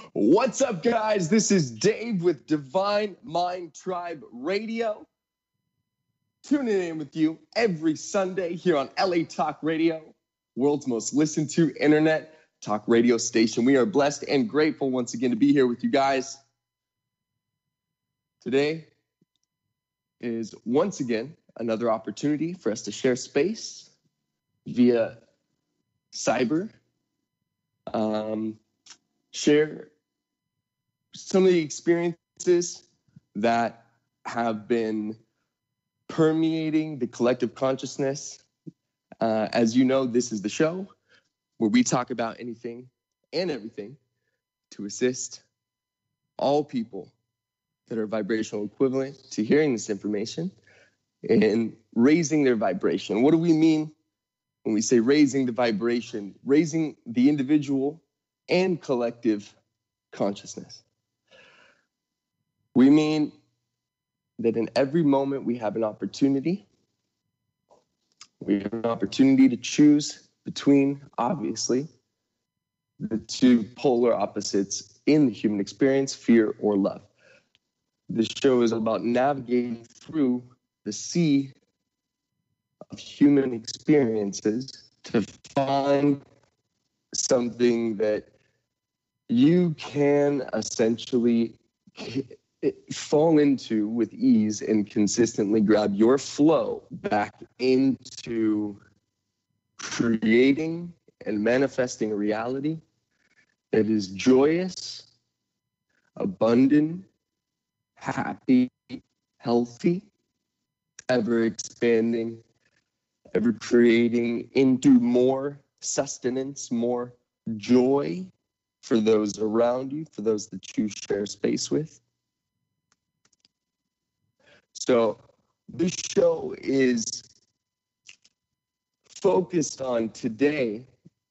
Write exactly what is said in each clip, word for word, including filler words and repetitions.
What's up, guys? This is Dave with Divine Mind Tribe Radio. Tuning in with you every Sunday here on L A Talk Radio, world's most listened to internet talk radio station. We are blessed and grateful once again to be here with you guys. Today is once again another opportunity for us to share space via cyber. Um, share some of the experiences that have been permeating the collective consciousness. Uh, as you know, this is the show where we talk about anything and everything to assist all people that are vibrational equivalent to hearing this information and raising their vibration. What do we mean when we say raising the vibration? Raising the individual and collective consciousness. We mean that in every moment we have an opportunity. We have an opportunity to choose between, obviously, the two polar opposites in the human experience, fear or love. This show is about navigating through the sea of human experiences to find something that you can essentially fall into with ease and consistently grab your flow back into creating and manifesting a reality that is joyous, abundant, happy, healthy, ever expanding, ever creating into more sustenance, more joy for those around you, for those that you share space with. So this show is focused on today,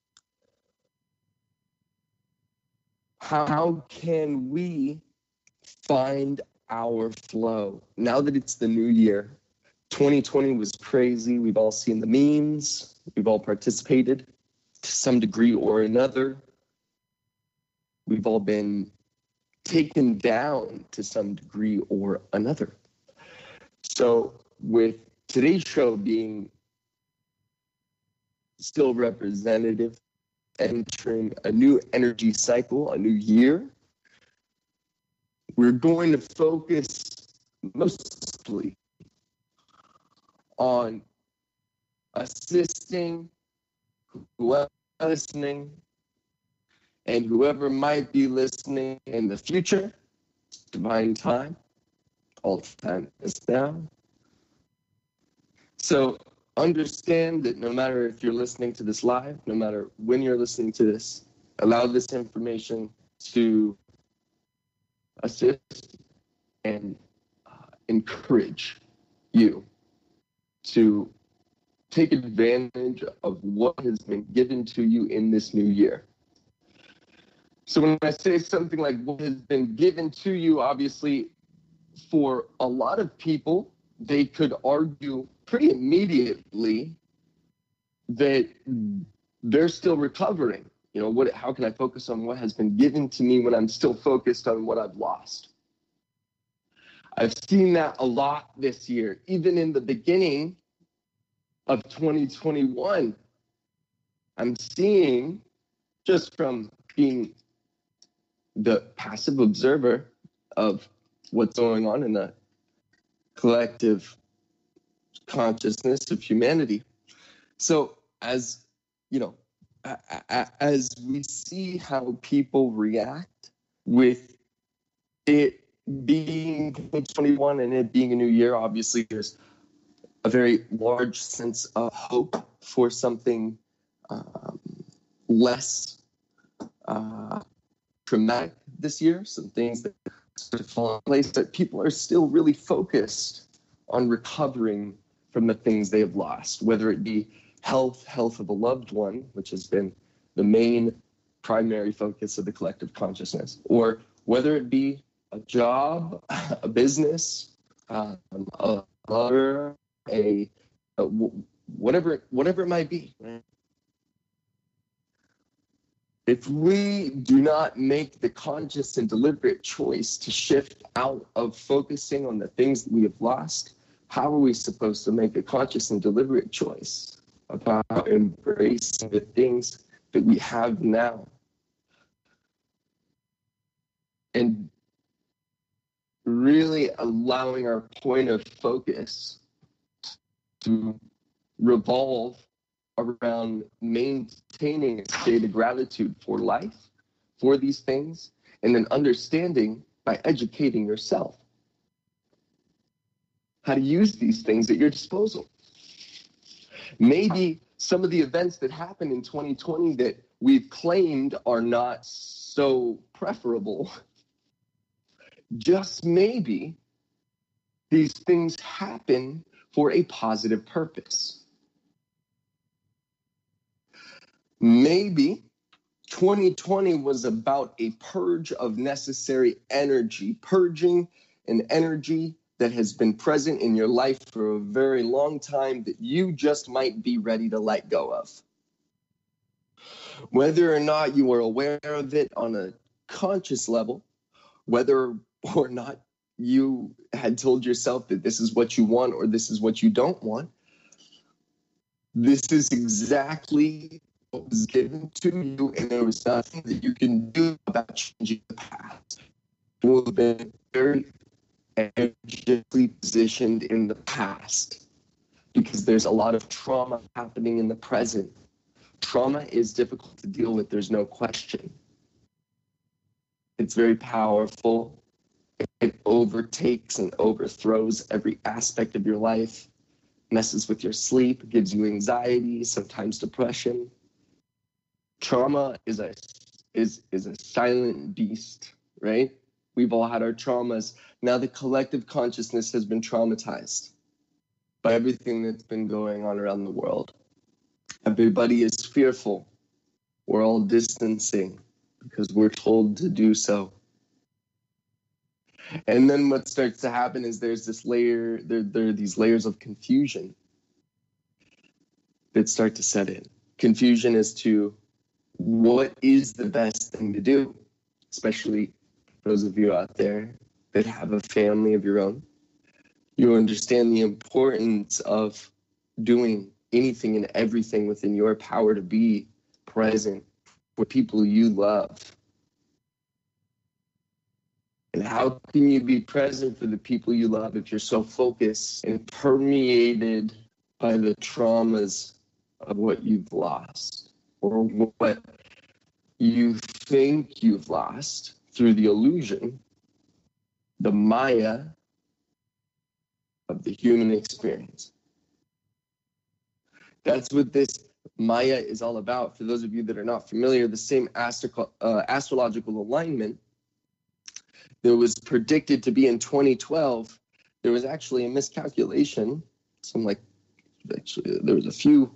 how can we find our flow? Now that it's the new year, twenty twenty was crazy. We've all seen the memes. We've all participated to some degree or another. We've all been taken down to some degree or another. So with today's show being still representative, entering a new energy cycle, a new year, we're going to focus mostly on assisting whoever is listening and whoever might be listening in the future. Divine time. All the time is now. So understand that no matter if you're listening to this live, no matter when you're listening to this, allow this information to assist and uh, encourage you to take advantage of what has been given to you in this new year. So when I say something like what has been given to you, obviously, for a lot of people, they could argue pretty immediately that they're still recovering. You know, what? How can I focus on what has been given to me when I'm still focused on what I've lost? I've seen that a lot this year, even in the beginning of twenty twenty-one. I'm seeing, just from being the passive observer of what's going on in the collective consciousness of humanity. So as, you know, as we see how people react with it being twenty twenty-one and it being a new year, obviously there's a very large sense of hope for something um, less uh, traumatic this year, some things that sort of fall in place, but people are still really focused on recovering from the things they have lost, whether it be health, health of a loved one, which has been the main primary focus of the collective consciousness, or whether it be a job, a business, um, a lover, a, a whatever, whatever it might be. Right? If we do not make the conscious and deliberate choice to shift out of focusing on the things that we have lost, how are we supposed to make a conscious and deliberate choice about embracing the things that we have now? And really allowing our point of focus to revolve around maintaining a state of gratitude for life, for these things, and then understanding by educating yourself how to use these things at your disposal. Maybe some of the events that happened in twenty twenty that we've claimed are not so preferable, just maybe these things happen for a positive purpose. Maybe twenty twenty was about a purge of necessary energy, purging an energy that has been present in your life for a very long time that you just might be ready to let go of. Whether or not you are aware of it on a conscious level, whether or not you had told yourself that this is what you want or this is what you don't want, this is exactly what was given to you, and there was nothing that you can do about changing the past. You will have been very energetically positioned in the past because there's a lot of trauma happening in the present. Trauma is difficult to deal with, there's no question. It's very powerful. It overtakes and overthrows every aspect of your life, messes with your sleep, gives you anxiety, sometimes depression. Trauma is a is is a silent beast, right? We've all had our traumas. Now the collective consciousness has been traumatized by everything that's been going on around the world. Everybody is fearful. We're all distancing because we're told to do so. And then what starts to happen is there's this layer, there, there are these layers of confusion that start to set in. Confusion as to what is the best thing to do, especially those of you out there that have a family of your own. You understand the importance of doing anything and everything within your power to be present for people you love. And how can you be present for the people you love if you're so focused and permeated by the traumas of what you've lost or what you think you've lost through the illusion, the Maya of the human experience? That's what this Maya is all about. For those of you that are not familiar, the same astro- uh, astrological alignment that was predicted to be in twenty twelve, there was actually a miscalculation. Some like, actually, there was a few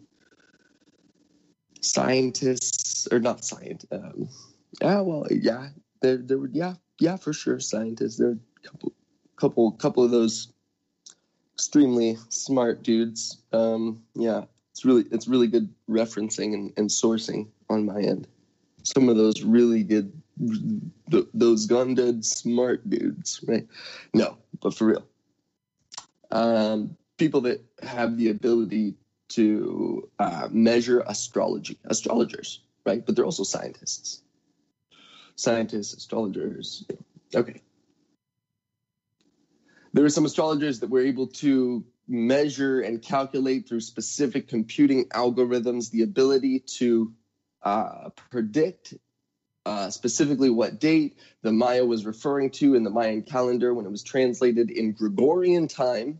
scientists, or not scientists. Um, yeah, well, yeah, there, there were, yeah, yeah, for sure, scientists. There were a couple, couple, couple of those extremely smart dudes. Um, yeah, it's really, it's really good referencing and, and sourcing on my end. Some of those really good, th- those gone dead smart dudes, right? No, but for real. Um, people that have the ability to uh, measure astrology, astrologers, right? But they're also scientists. Scientists, astrologers, okay. There were some astrologers that were able to measure and calculate through specific computing algorithms the ability to uh, predict uh, specifically what date the Maya was referring to in the Mayan calendar when it was translated in Gregorian time.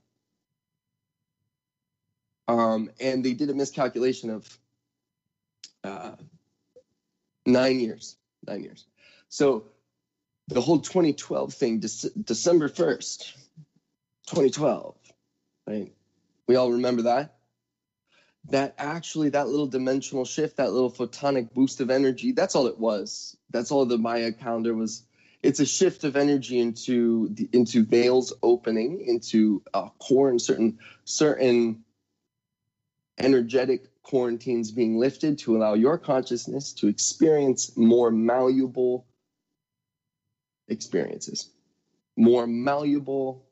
Um, and they did a miscalculation of uh, nine years, nine years. So the whole twenty twelve thing, Dec- December first, twenty twelve, right? We all remember that? That actually, that little dimensional shift, that little photonic boost of energy, that's all it was. That's all the Maya calendar was. It's a shift of energy into the, into veils opening, into uh, core and certain certain energetic quarantines being lifted to allow your consciousness to experience more malleable experiences, more malleable,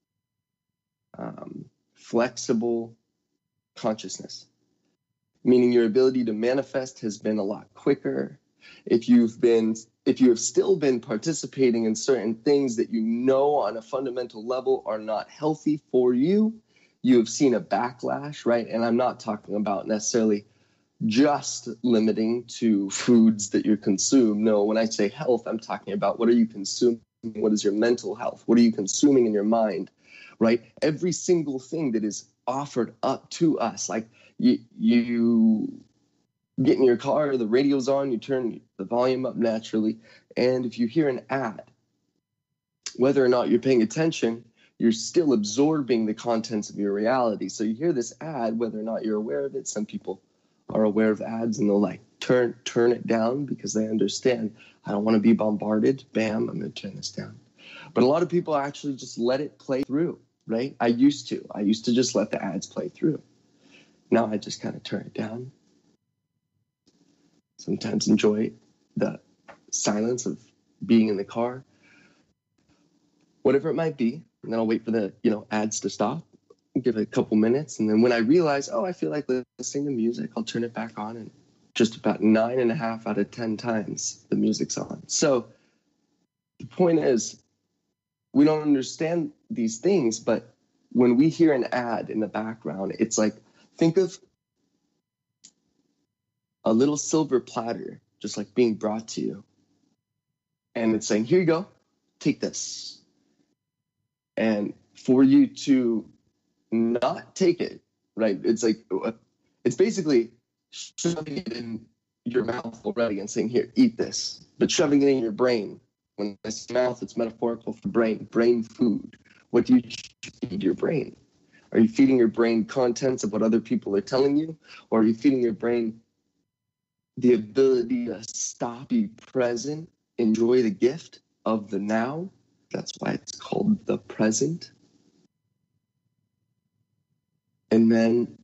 um, flexible consciousness, meaning your ability to manifest has been a lot quicker. If you've been, if you have still been participating in certain things that you know on a fundamental level are not healthy for you, you have seen a backlash, right? And I'm not talking about necessarily just limiting to foods that you consume. No, when I say health, I'm talking about what are you consuming? What is your mental health? What are you consuming in your mind, right? Every single thing that is offered up to us, like you, you get in your car, the radio's on, you turn the volume up naturally, and if you hear an ad, whether or not you're paying attention, you're still absorbing the contents of your reality. So you hear this ad, whether or not you're aware of it. Some people are aware of ads and they'll like turn turn it down because they understand, I don't want to be bombarded. Bam, I'm going to turn this down. But a lot of people actually just let it play through, right? I used to. I used to just let the ads play through. Now I just kind of turn it down. Sometimes enjoy the silence of being in the car, whatever it might be. And then I'll wait for the, you know, ads to stop, give it a couple minutes. And then when I realize, oh, I feel like listening to music, I'll turn it back on. And just about nine and a half out of ten times the music's on. So the point is, we don't understand these things, but when we hear an ad in the background, it's like, think of a little silver platter just like being brought to you. And it's saying, here you go, take this. And for you to not take it, right? It's like, it's basically shoving it in your mouth already and saying, here, eat this. But shoving it in your brain. When I say mouth, it's metaphorical for brain, brain food. What do you feed your brain? Are you feeding your brain contents of what other people are telling you? Or are you feeding your brain the ability to stop, be present, enjoy the gift of the now? That's why it's called the present. And then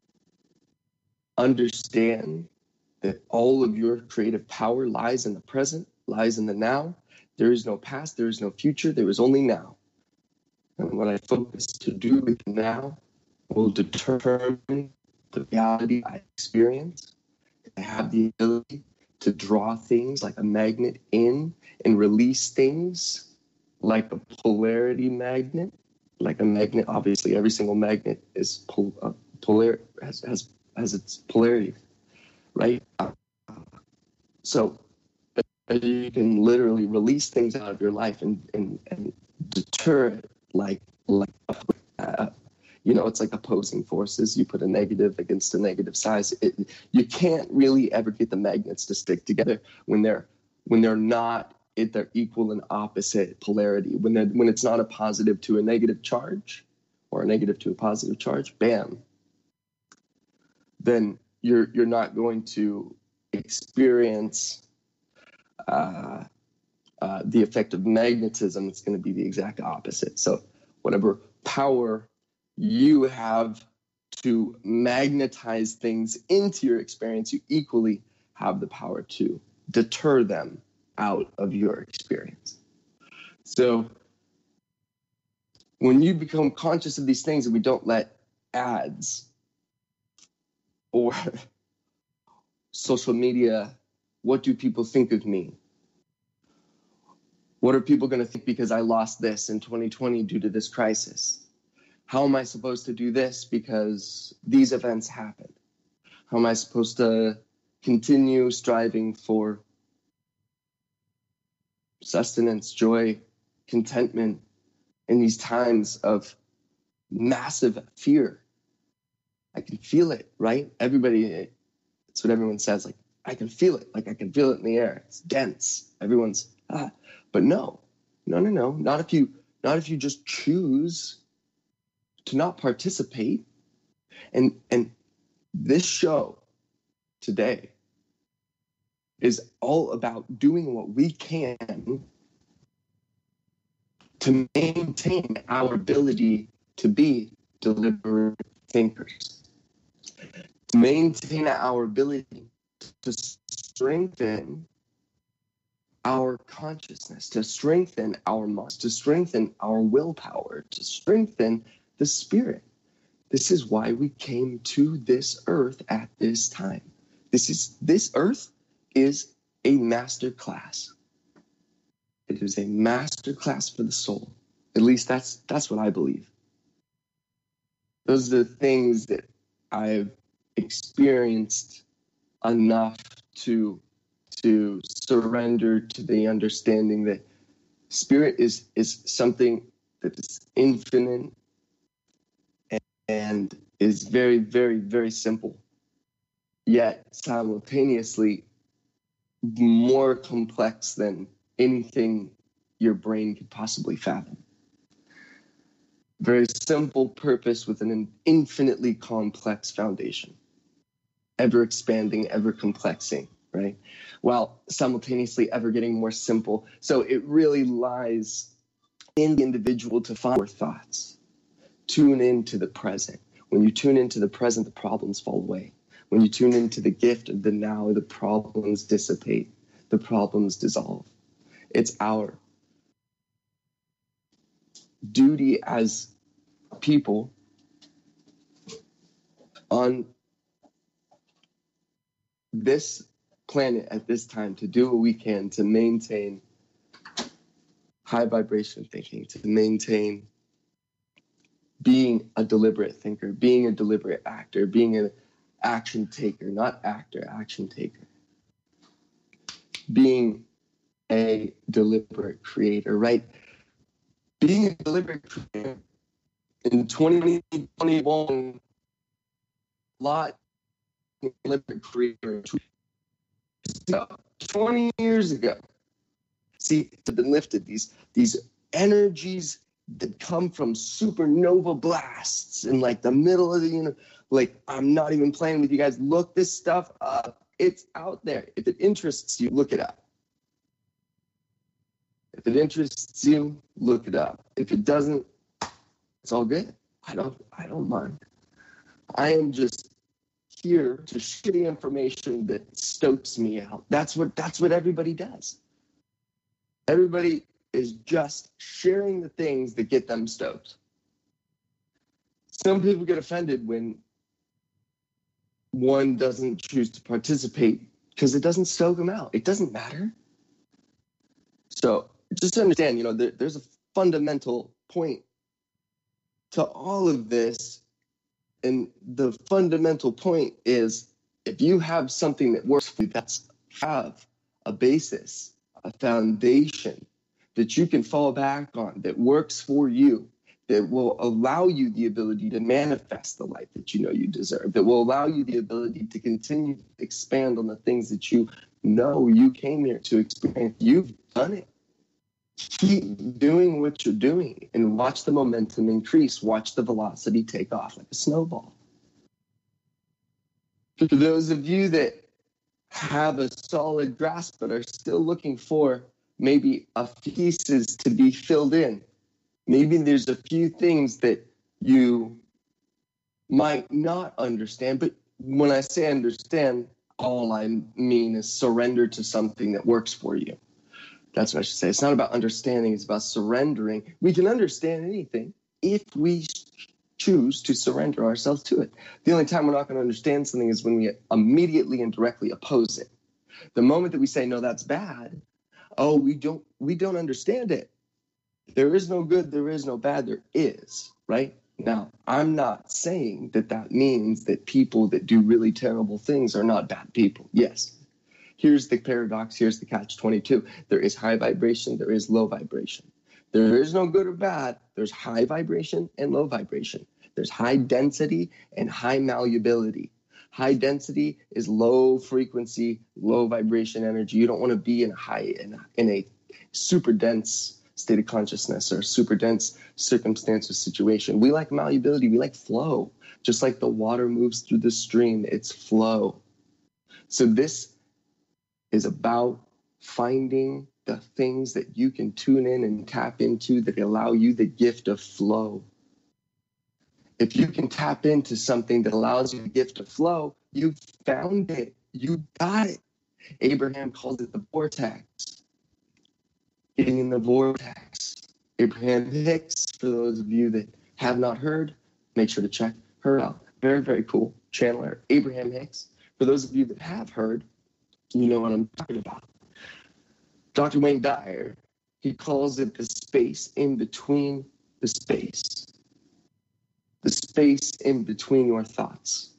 understand that all of your creative power lies in the present, lies in the now. There is no past, there is no future, there is only now. And what I focus to do with now will determine the reality I experience. I have the ability to draw things like a magnet in and release things like a polarity magnet. Like a magnet, obviously, every single magnet is pol- uh, polar has, has has its polarity, right? Uh, so you can literally release things out of your life and and, and deter it, like like uh, you know, it's like opposing forces. You put a negative against a negative size. It, you can't really ever get the magnets to stick together when they're when they're not at their equal and opposite polarity. When they when it's not a positive to a negative charge, or a negative to a positive charge, bam. Then you're you're not going to experience uh, uh, the effect of magnetism. It's going to be the exact opposite. So whatever power you have to magnetize things into your experience, you equally have the power to deter them out of your experience. So when you become conscious of these things and we don't let ads or social media, what do people think of me? What are people going to think because I lost this in twenty twenty due to this crisis? How am I supposed to do this because these events happened? How am I supposed to continue striving for sustenance, joy, contentment in these times of massive fear? I can feel it, right? Everybody, it's what everyone says, like, I can feel it, like I can feel it in the air. It's dense. Everyone's, ah. But no, no, no, no, not if you, not if you just choose to not participate. And, and this show today is all about doing what we can to maintain our ability to be deliberate thinkers. to maintain our ability to strengthen our consciousness, to strengthen our minds, to strengthen our willpower, to strengthen the spirit. This is why we came to this earth at this time. This is this earth is a master class. It is a master class for the soul. At least that's that's what I believe. Those are the things that I've experienced enough to to surrender to the understanding that spirit is is something that is infinite and, and is very, very, very simple, yet simultaneously more complex than anything your brain could possibly fathom. Very simple purpose with an infinitely complex foundation, ever expanding, ever complexing, right? While simultaneously ever getting more simple. So it really lies in the individual to find your thoughts. Tune into the present. When you tune into the present, the problems fall away. When you tune into the gift of the now, the problems dissipate. The problems dissolve. It's our duty as people on this planet at this time to do what we can to maintain high vibration thinking, to maintain being a deliberate thinker, being a deliberate actor, being an action taker, not actor, action taker, being a deliberate creator, right? Being a deliberate creator in twenty twenty-one, a lot of deliberate creator twenty years ago. See, have been lifted, these these energies that come from supernova blasts in like the middle of the universe. Like, I'm not even playing with you guys. Look this stuff up. It's out there. If it interests you, look it up. If it interests you, look it up. If it doesn't, it's all good. I don't I don't mind. I am just here to share the information that stokes me out. That's what that's what everybody does. Everybody is just sharing the things that get them stoked. Some people get offended when one doesn't choose to participate because it doesn't stoke them out. It doesn't matter. So just to understand, you know, there, there's a fundamental point to all of this. And the fundamental point is, if you have something that works for you, that's have a basis, a foundation that you can fall back on, that works for you, that will allow you the ability to manifest the life that you know you deserve, that will allow you the ability to continue to expand on the things that you know you came here to experience. You've done it. Keep doing what you're doing and watch the momentum increase. Watch the velocity take off like a snowball. For those of you that have a solid grasp but are still looking for maybe a few pieces to be filled in, maybe there's a few things that you might not understand. But when I say understand, all I mean is surrender to something that works for you. That's what I should say. It's not about understanding. It's about surrendering. We can understand anything if we choose to surrender ourselves to it. The only time we're not going to understand something is when we immediately and directly oppose it. The moment that we say, no, that's bad, oh, we don't, we don't understand it. There is no good. There is no bad. There is, right? Now, I'm not saying that that means that people that do really terrible things are not bad people. Yes. Here's the paradox. Here's the catch twenty-two. There is high vibration. There is low vibration. There is no good or bad. There's high vibration and low vibration. There's high density and high malleability. High density is low frequency, low vibration energy. You don't want to be in a high in a, in a super dense state of consciousness or super dense circumstance or situation. We like malleability. We like flow. Just like the water moves through the stream, it's flow. So this is about finding the things that you can tune in and tap into that allow you the gift of flow. If you can tap into something that allows you the gift of flow, you found it. You got it. Abraham calls it the vortex. Getting in the vortex. Abraham Hicks, for those of you that have not heard, make sure to check her out. Very, very cool channeler, Abraham Hicks. For those of you that have heard, you know what I'm talking about. Doctor Wayne Dyer, he calls it the space in between the space. The space in between your thoughts.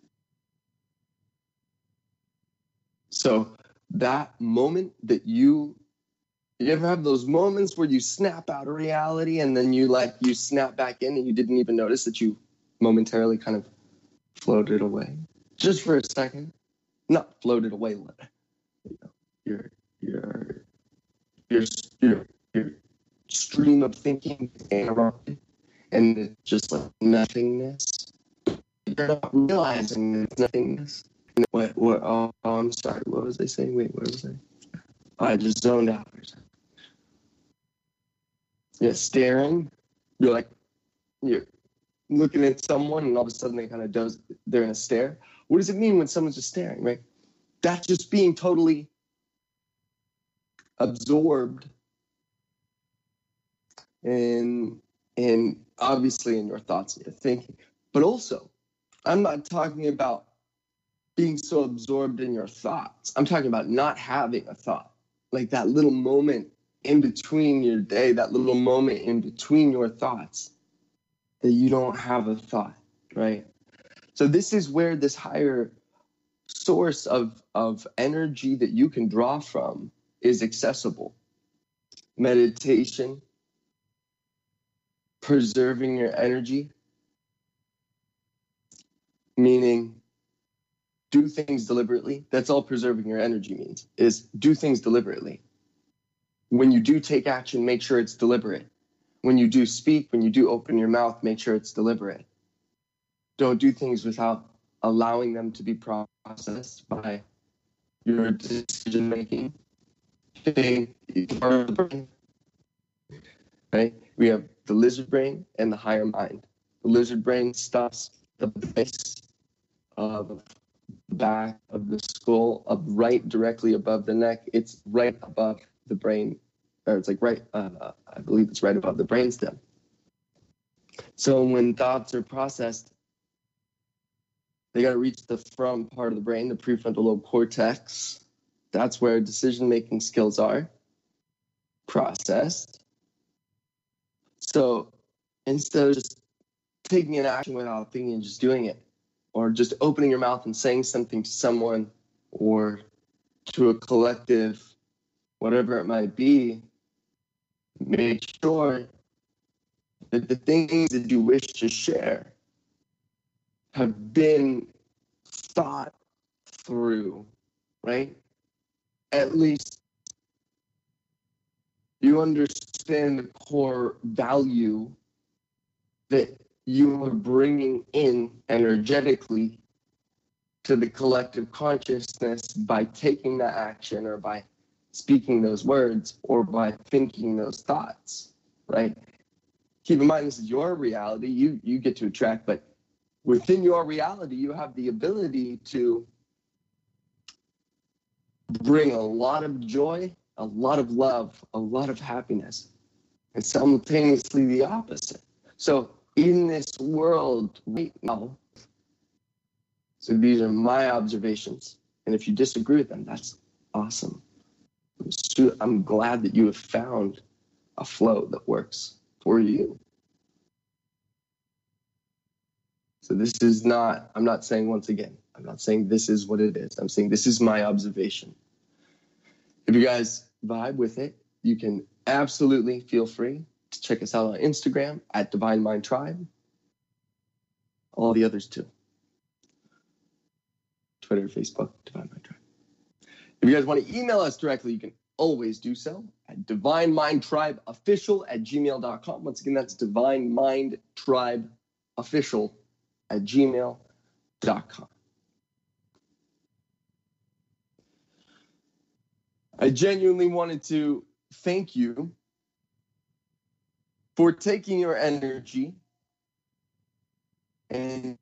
So that moment that you, you ever have those moments where you snap out of reality and then you like, you snap back in and you didn't even notice that you momentarily kind of floated away? Just for a second. Not floated away. You know, your, your, your, your, your stream of thinking interrupted and it's just like nothingness. You're not realizing it's nothingness. What, what, oh, oh, I'm sorry. What was I saying? Wait, what was I? Oh, I just zoned out. Yeah, staring. You're like, you're looking at someone and all of a sudden they kind of does, they're in a stare. What does it mean when someone's just staring, right? That's just being totally absorbed in, in obviously in your thoughts and your thinking. But also, I'm not talking about being so absorbed in your thoughts. I'm talking about not having a thought. Like that little moment in between your day, that little moment in between your thoughts that you don't have a thought, right? So this is where this higher source of, of energy that you can draw from is accessible. Meditation, preserving your energy, meaning do things deliberately. That's all preserving your energy means, is do things deliberately. When you do take action, make sure it's deliberate. When you do speak, when you do open your mouth, make sure it's deliberate. Don't do things without allowing them to be processed by your decision making. Part of the brain, right? We have the lizard brain and the higher mind. The lizard brain stops the base of the back of the skull, up right directly above the neck. It's right above the brain, or it's like right, uh, I believe it's right above the brainstem. So when thoughts are processed, they got to reach the front part of the brain, the prefrontal lobe cortex. That's where decision-making skills are processed. So instead of just taking an action without thinking and just doing it, or just opening your mouth and saying something to someone or to a collective, whatever it might be, make sure that the things that you wish to share have been thought through, right? At least you understand the core value that you are bringing in energetically to the collective consciousness by taking that action or by speaking those words or by thinking those thoughts, right? Keep in mind, this is your reality. You, you get to attract, but within your reality, you have the ability to bring a lot of joy, a lot of love, a lot of happiness, and simultaneously the opposite. So in this world right now, so these are my observations. And if you disagree with them, that's awesome. I'm, so, I'm glad that you have found a flow that works for you. So this is not, I'm not saying once again, I'm not saying this is what it is. I'm saying this is my observation. If you guys vibe with it, you can absolutely feel free to check us out on Instagram at Divine Mind Tribe. All the others too. Twitter, Facebook, Divine Mind Tribe. If you guys want to email us directly, you can always do so at divine mind tribe official at gmail dot com. Once again, that's divine mind tribe official at gmail dot com. I genuinely wanted to thank you for taking your energy and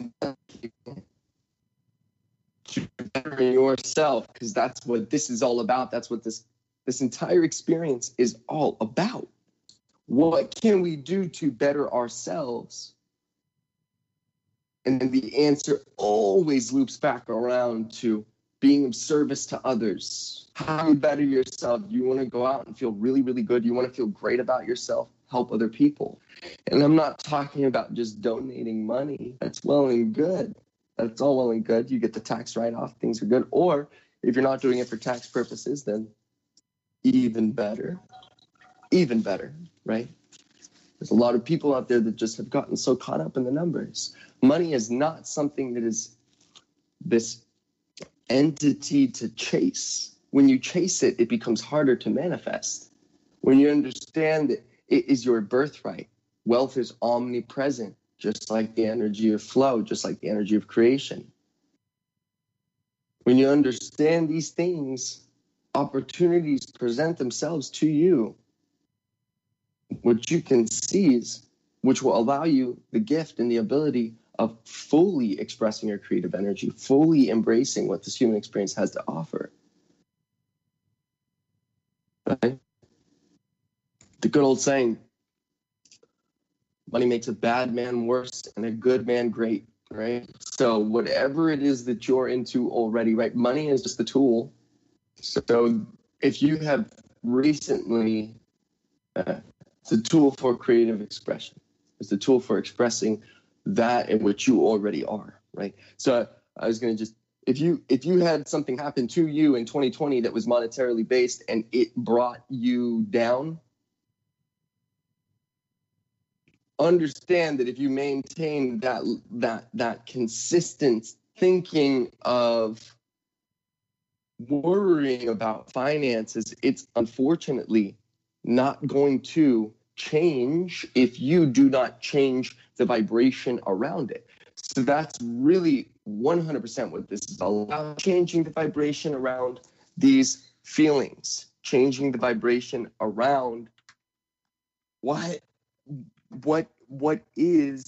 to better yourself, because that's what this is all about. That's what this this entire experience is all about. What can we do to better ourselves? And then the answer always loops back around to being of service to others. How you better yourself? You want to go out and feel really, really good. You want to feel great about yourself. Help other people. And I'm not talking about just donating money. That's well and good. That's all well and good. You get the tax write-off. Things are good. Or if you're not doing it for tax purposes, then even better. Even better, right? There's a lot of people out there that just have gotten so caught up in the numbers. Money is not something that is this entity to chase. When you chase it, it becomes harder to manifest. When you understand that it is your birthright, wealth is omnipresent, just like the energy of flow, just like the energy of creation. When you understand these things, opportunities present themselves to you, which you can seize, which will allow you the gift and the ability of fully expressing your creative energy, fully embracing what this human experience has to offer. Right? The good old saying, money makes a bad man worse and a good man great, right? So whatever it is that you're into already, right? Money is just the tool. So if you have recently, uh, it's a tool for creative expression. It's a tool for expressing that in which you already are, right? So I was going to just, if you if you had something happen to you in twenty twenty that was monetarily based and it brought you down, understand that if you maintain that that that consistent thinking of worrying about finances, it's unfortunately not going to change if you do not change the vibration around it. So that's really one hundred percent what this is all about, changing the vibration around these feelings, changing the vibration around what what what is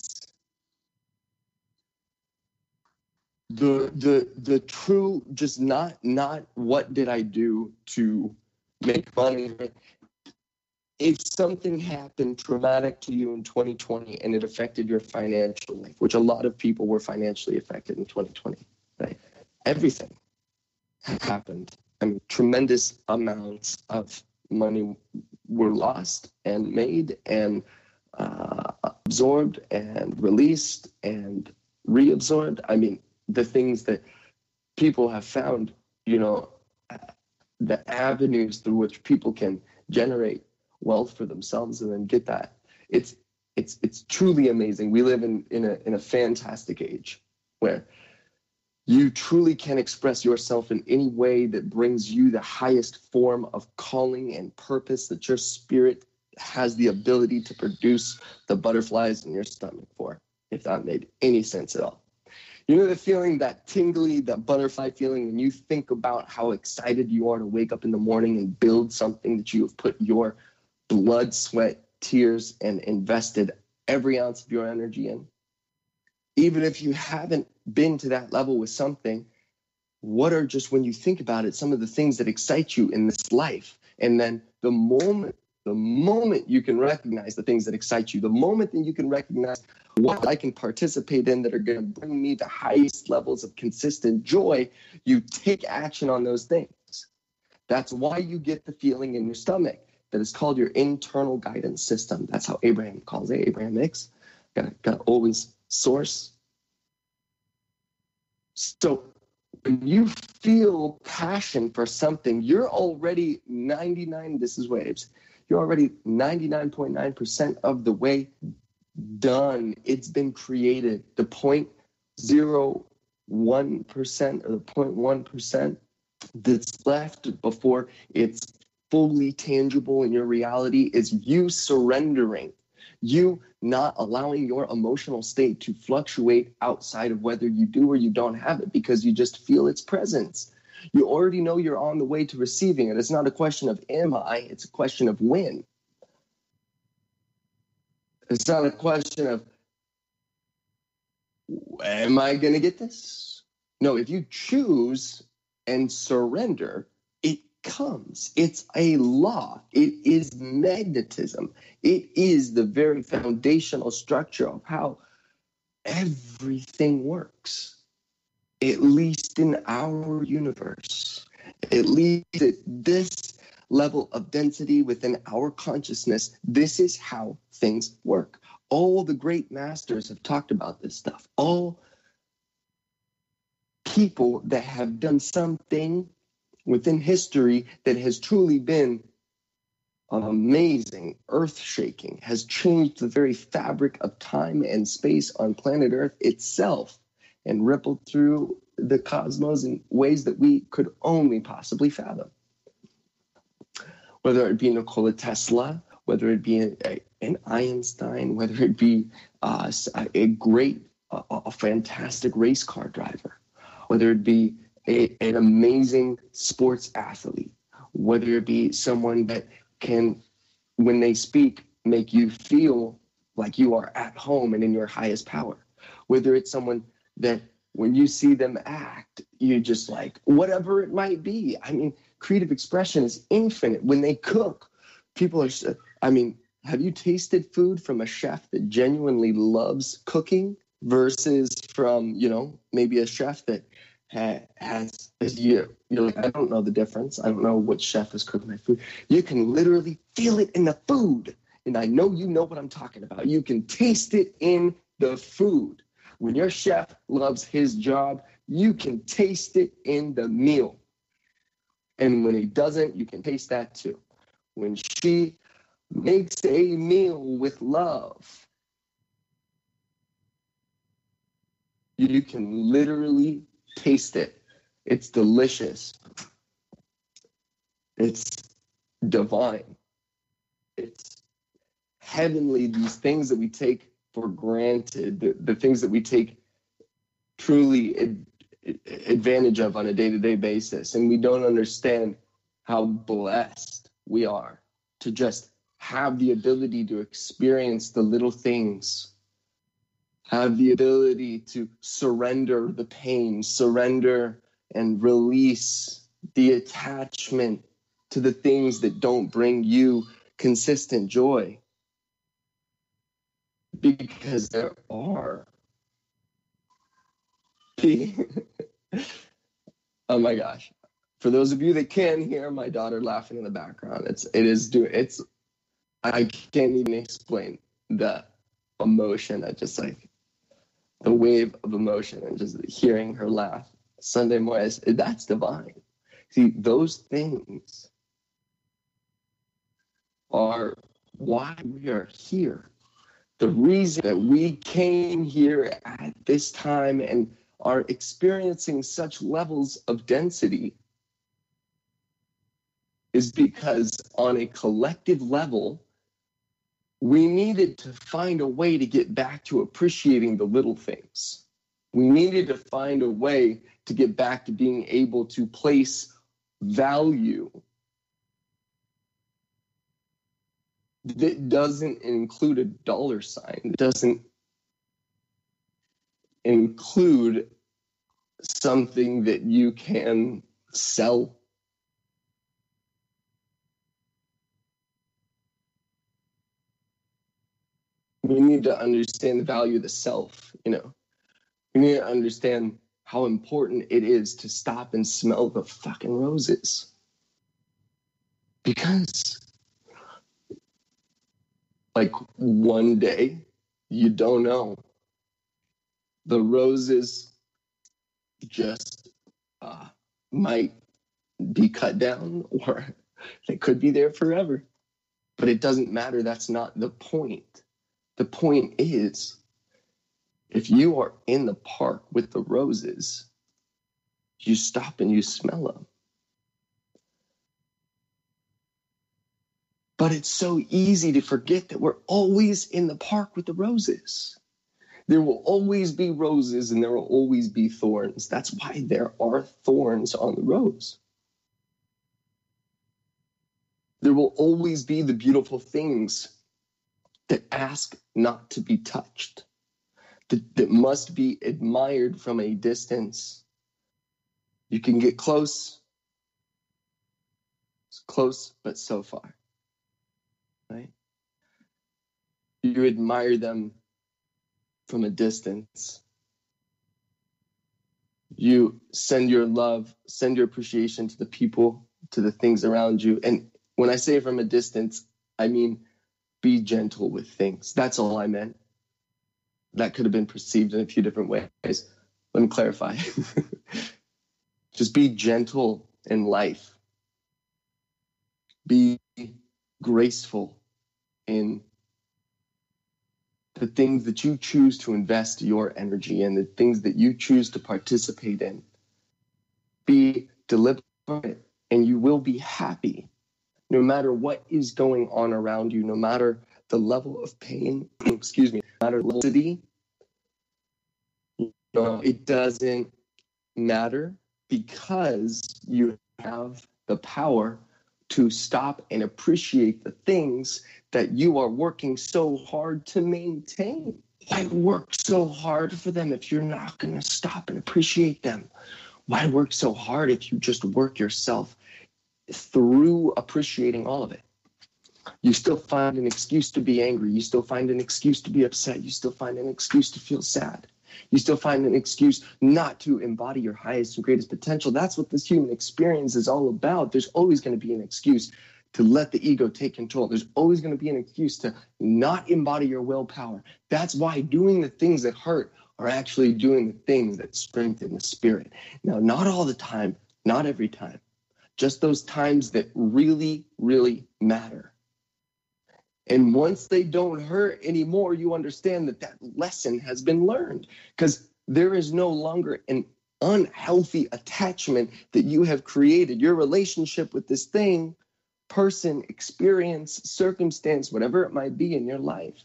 the the the true, just not not what did I do to make money. If something happened traumatic to you in twenty twenty and it affected your financial life, which a lot of people were financially affected in twenty twenty, right? Everything happened. I mean, tremendous amounts of money were lost and made and uh, absorbed and released and reabsorbed. I mean, the things that people have found, you know, the avenues through which people can generate wealth for themselves and then get that. It's it's it's truly amazing. We live in in a in a fantastic age where you truly can express yourself in any way that brings you the highest form of calling and purpose that your spirit has the ability to produce the butterflies in your stomach for, if that made any sense at all. You know the feeling, that tingly, that butterfly feeling when you think about how excited you are to wake up in the morning and build something that you have put your blood, sweat, tears, and invested every ounce of your energy in? Even if you haven't been to that level with something, what are just, when you think about it, some of the things that excite you in this life? And then the moment, the moment you can recognize the things that excite you, the moment that you can recognize what I can participate in that are going to bring me the highest levels of consistent joy, you take action on those things. That's why you get the feeling in your stomach that is called your internal guidance system. That's how Abraham calls it. Abraham Hicks. Gotta, gotta always source. So when you feel passion for something, you're already ninety-nine, this is waves, you're already ninety-nine point nine percent of the way done. It's been created. The zero point zero one percent or the zero point one percent that's left before it's fully tangible in your reality is you surrendering, you not allowing your emotional state to fluctuate outside of whether you do or you don't have it, because you just feel its presence. You already know you're on the way to receiving it. It's not a question of am I, it's a question of when. It's not a question of am I going to get this? No, if you choose and surrender, it comes. It's a law. It is magnetism. It is the very foundational structure of how everything works, at least in our universe, at least at this level of density within our consciousness. This is how things work. All the great masters have talked about this stuff. All people that have done something within history that has truly been amazing, earth-shaking, has changed the very fabric of time and space on planet Earth itself and rippled through the cosmos in ways that we could only possibly fathom. Whether it be Nikola Tesla, whether it be a, a, an Einstein, whether it be uh, a great, a, a fantastic race car driver, whether it be a, an amazing sports athlete, whether it be someone that can, when they speak, make you feel like you are at home and in your highest power, whether it's someone that when you see them act, you just like, whatever it might be. I mean, creative expression is infinite. When they cook, people are, I mean, have you tasted food from a chef that genuinely loves cooking versus from, you know, maybe a chef that has, as you, you're like, I don't know the difference. I don't know what chef is cooking my food. You can literally feel it in the food. And I know you know what I'm talking about. You can taste it in the food. When your chef loves his job, you can taste it in the meal. And when he doesn't, you can taste that too. When she makes a meal with love, you can literally taste it. It's delicious. It's divine. It's heavenly. These things that we take for granted, the, the things that we take truly ad, advantage of on a day-to-day basis. And we don't understand how blessed we are to just have the ability to experience the little things, have the ability to surrender the pain, surrender and release the attachment to the things that don't bring you consistent joy. Because there are. Oh my gosh. For those of you that can hear my daughter laughing in the background, it's, it is do it's, I can't even explain the emotion. I just like, the wave of emotion and just hearing her laugh Sunday morning, that's divine. See, those things are why we are here. The reason that we came here at this time and are experiencing such levels of density is because on a collective level, we needed to find a way to get back to appreciating the little things. We needed to find a way to get back to being able to place value that doesn't include a dollar sign. It doesn't include something that you can sell. We need to understand the value of the self, you know. We need to understand how important it is to stop and smell the fucking roses. Because, like, one day, you don't know. The roses just uh, might be cut down, or they could be there forever. But it doesn't matter. That's not the point. The point is, if you are in the park with the roses, you stop and you smell them. But it's so easy to forget that we're always in the park with the roses. There will always be roses and there will always be thorns. That's why there are thorns on the rose. There will always be the beautiful things that ask not to be touched, that, that must be admired from a distance. You can get close, it's close, but so far, right? You admire them from a distance. You send your love, send your appreciation to the people, to the things around you. And when I say from a distance, I mean be gentle with things. That's all I meant. That could have been perceived in a few different ways. Let me clarify. Just be gentle in life. Be graceful in the things that you choose to invest your energy in, the things that you choose to participate in. Be deliberate, and you will be happy no matter what is going on around you, no matter the level of pain, excuse me, no matter the level of city. You know, it doesn't matter, because you have the power to stop and appreciate the things that you are working so hard to maintain. Why work so hard for them if you're not going to stop and appreciate them? Why work so hard if you just work yourself through appreciating all of it? You still find an excuse to be angry. You still find an excuse to be upset. You still find an excuse to feel sad. You still find an excuse not to embody your highest and greatest potential. That's what this human experience is all about. There's always going to be an excuse to let the ego take control. There's always going to be an excuse to not embody your willpower. That's why doing the things that hurt are actually doing the things that strengthen the spirit. Now, not all the time, not every time, just those times that really, really matter. And once they don't hurt anymore, you understand that that lesson has been learned, because there is no longer an unhealthy attachment that you have created. Your relationship with this thing, person, experience, circumstance, whatever it might be in your life,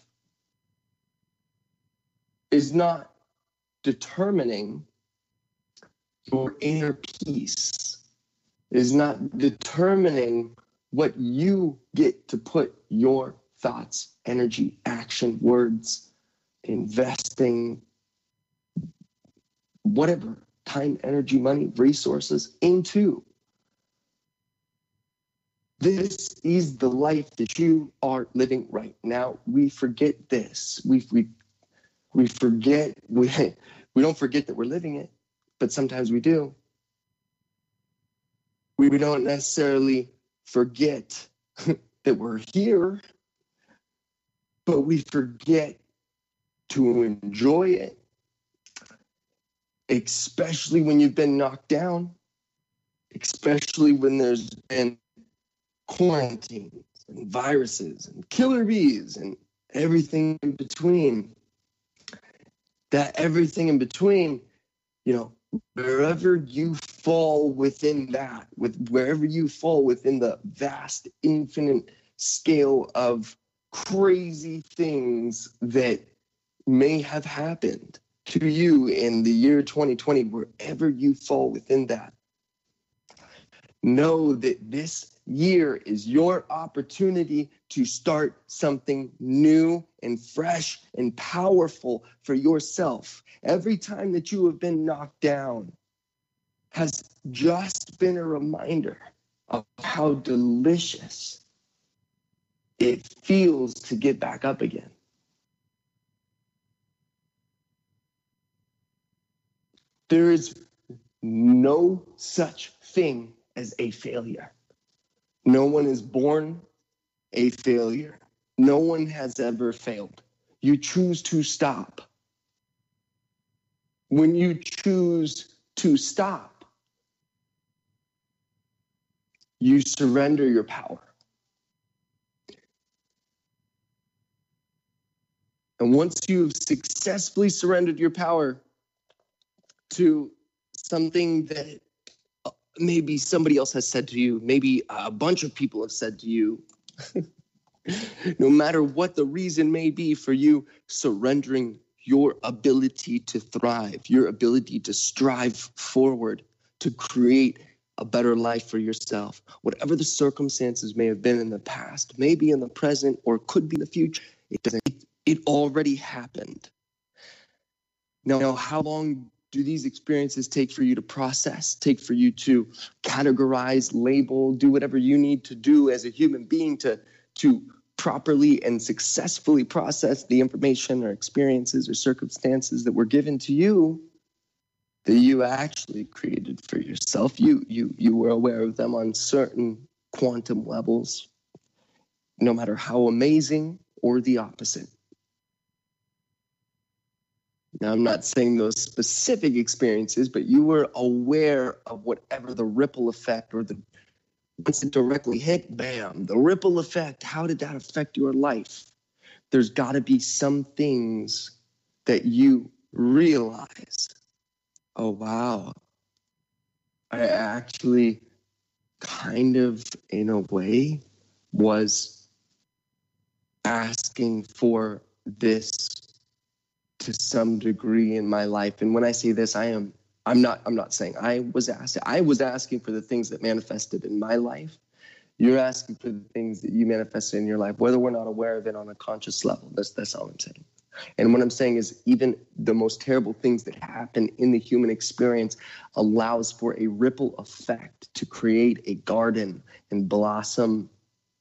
is not determining your inner peace, is not determining what you get to put your thoughts, energy, action, words, investing, whatever, time, energy, money, resources into. This is the life that you are living right now. We forget this. We we we forget we we don't forget that we're living it, but sometimes we do. We, we don't necessarily forget that we're here, but we forget to enjoy it, especially when you've been knocked down, especially when there's been quarantines and viruses and killer bees and everything in between. That everything in between, you know, wherever you fall within that, with wherever you fall within the vast, infinite scale of crazy things that may have happened to you in the year twenty twenty, wherever you fall within that, know that this year is your opportunity to start something new and fresh and powerful for yourself. Every time that you have been knocked down has just been a reminder of how delicious it feels to get back up again. There is no such thing as a failure. No one is born a failure. No one has ever failed. You choose to stop. When you choose to stop, you surrender your power. And once you've successfully surrendered your power to something that maybe somebody else has said to you, maybe a bunch of people have said to you, no matter what the reason may be for you surrendering your ability to thrive, your ability to strive forward, to create a better life for yourself, whatever the circumstances may have been in the past, maybe in the present, or could be in the future, it doesn't. It, it already happened. Now, how long do these experiences take for you to process, take for you to categorize, label, do whatever you need to do as a human being to, to properly and successfully process the information or experiences or circumstances that were given to you that you actually created for yourself? You, you, you were aware of them on certain quantum levels, no matter how amazing or the opposite. Now, I'm not saying those specific experiences, but you were aware of whatever the ripple effect or the, once it directly hit, bam, the ripple effect, how did that affect your life? There's got to be some things that you realize, oh, wow, I actually kind of, in a way, was asking for this to some degree in my life. And when I say this, I am, I'm not, I'm not saying I was asking, I was asking for the things that manifested in my life. You're asking for the things that you manifested in your life, whether we're not aware of it on a conscious level. That's, that's all I'm saying. And what I'm saying is even the most terrible things that happen in the human experience allows for a ripple effect to create a garden and blossom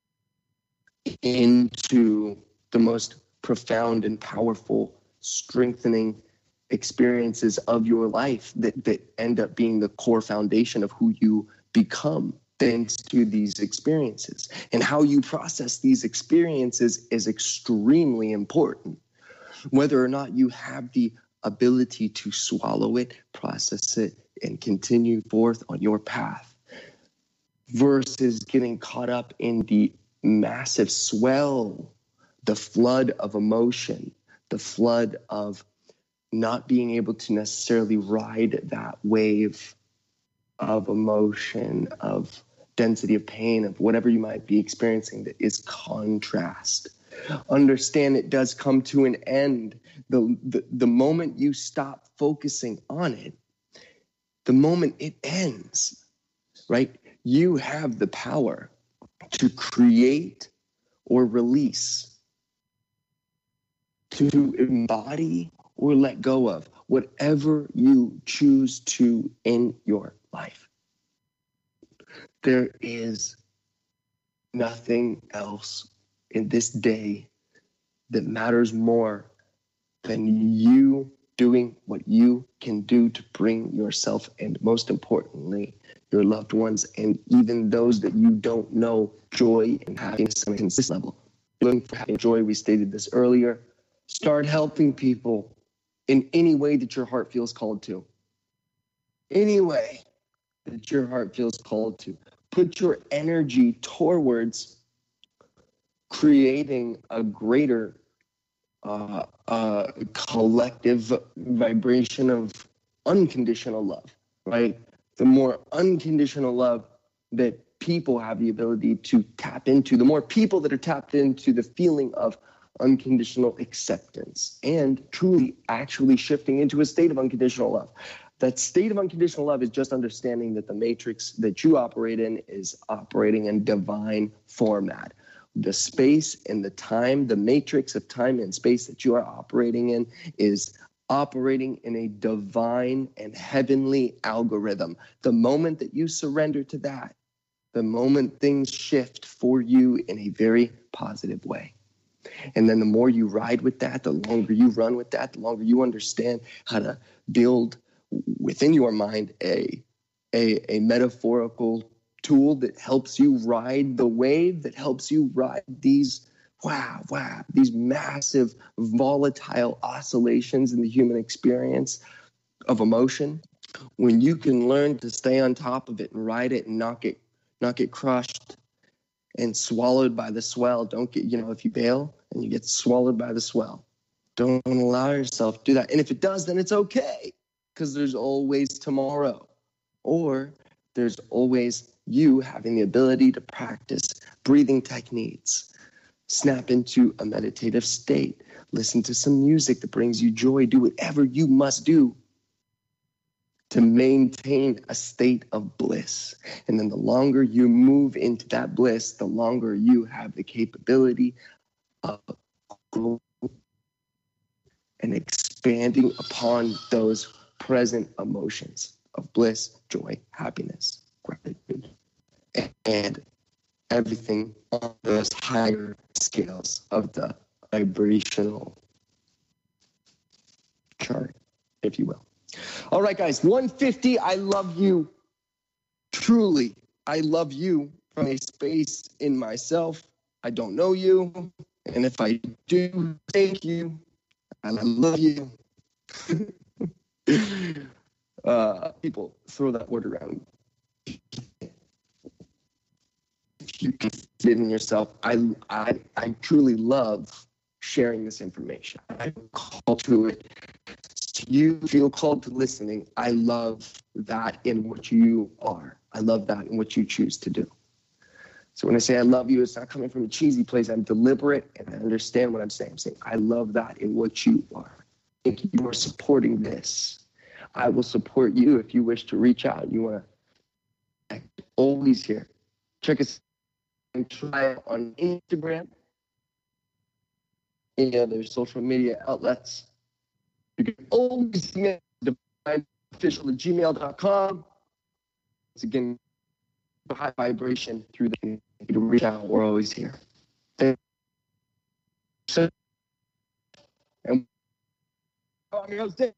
into the most profound and powerful, strengthening experiences of your life that, that end up being the core foundation of who you become thanks to these experiences. And how you process these experiences is extremely important. Whether or not you have the ability to swallow it, process it, and continue forth on your path versus getting caught up in the massive swell, the flood of emotion, the flood of not being able to necessarily ride that wave of emotion, of density of pain, of whatever you might be experiencing that is contrast. Understand it does come to an end. The, the, the moment you stop focusing on it, the moment it ends, right? You have the power to create or release, to embody or let go of whatever you choose to in your life. There is nothing else in this day that matters more than you doing what you can do to bring yourself and, most importantly, your loved ones and even those that you don't know joy and happiness on a consistent level. Looking for having joy, we stated this earlier. Start helping people in any way that your heart feels called to. Any way that your heart feels called to. Put your energy towards creating a greater uh, uh, collective vibration of unconditional love, right? The more unconditional love that people have the ability to tap into, the more people that are tapped into the feeling of unconditional acceptance and truly actually shifting into a state of unconditional love. That state of unconditional love is just understanding that the matrix that you operate in is operating in divine format. The space and the time, the matrix of time and space that you are operating in is operating in a divine and heavenly algorithm. The moment that you surrender to that, the moment things shift for you in a very positive way. And then the more you ride with that, the longer you run with that, the longer you understand how to build within your mind a, a, a metaphorical tool that helps you ride the wave, that helps you ride these, wow, wow, these massive volatile oscillations in the human experience of emotion. When you can learn to stay on top of it and ride it and not get, not get crushed and swallowed by the swell. Don't get, you know, if you bail and you get swallowed by the swell, don't allow yourself to do that. And if it does, then it's okay, because there's always tomorrow. Or there's always you having the ability to practice breathing techniques, snap into a meditative state, listen to some music that brings you joy, do whatever you must do to maintain a state of bliss. And then the longer you move into that bliss, the longer you have the capability of growing and expanding expanding upon those present emotions of bliss, joy, happiness, gratitude, and everything on those higher scales of the vibrational chart, if you will. All right, guys, one fifty. I love you. Truly, I love you from a space in myself. I don't know you. And if I do, thank you. And I love you. uh, people throw that word around. If you can fit it in yourself, I, I, I truly love sharing this information. I call to it. You feel called to listening. I love that in what you are. I love that in what you choose to do. So when I say I love you, it's not coming from a cheesy place. I'm deliberate and I understand what I'm saying. I'm saying I love that in what you are. I think you are supporting this. I will support you if you wish to reach out. You want to act always here. Check us and try it on Instagram, any other social media outlets. You can always email divineofficial at gmail dot com. It's again high vibration through the to reach out. We're always here. So, and